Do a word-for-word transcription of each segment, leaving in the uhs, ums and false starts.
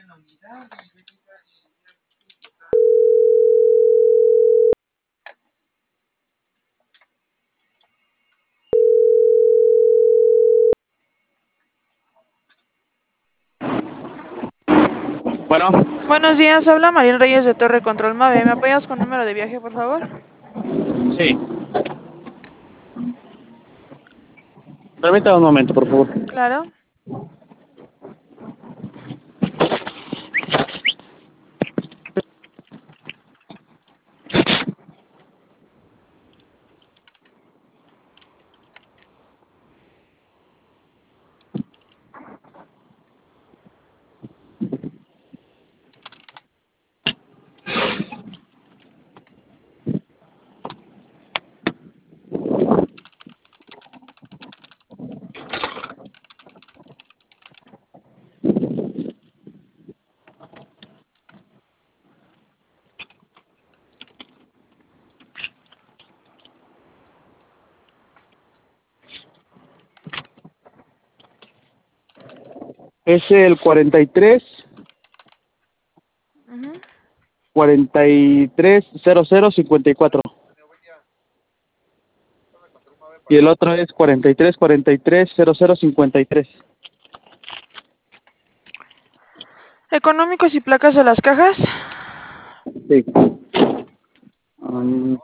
Bueno, Buenos días, habla Marín Reyes de Torre Control Mave. ¿Me apoyas con número de viaje, por favor? sí. Permítame un momento, por favor. Claro. Es el cuarenta y tres, Ujú. cuarenta y tres, cero cero, cincuenta y cuatro. Y el otro es cuarenta y tres, cuarenta y tres, cero cero, cincuenta y tres. Económicos y placas de las cajas. Sí. Um,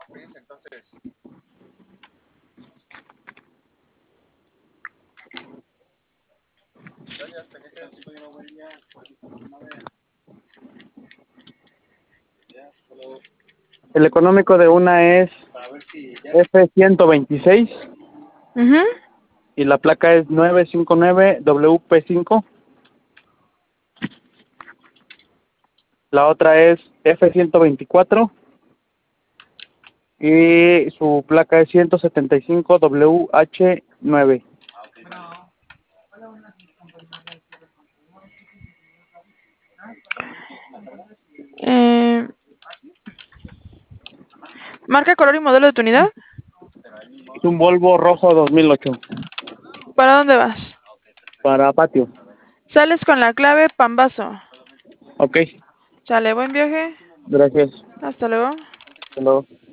el económico de una es F ciento veintiséis Ujú. y la placa es nueve cinco nueve W P cinco. La otra es F ciento veinticuatro y su placa es ciento setenta y cinco W H nueve. Eh, marca, color y modelo de tu unidad. Es un Volvo rojo dos mil ocho ¿Para dónde vas? para patio. Sales con la clave Pambazo. Ok, Sale, buen viaje. gracias. Hasta luego. Hasta luego.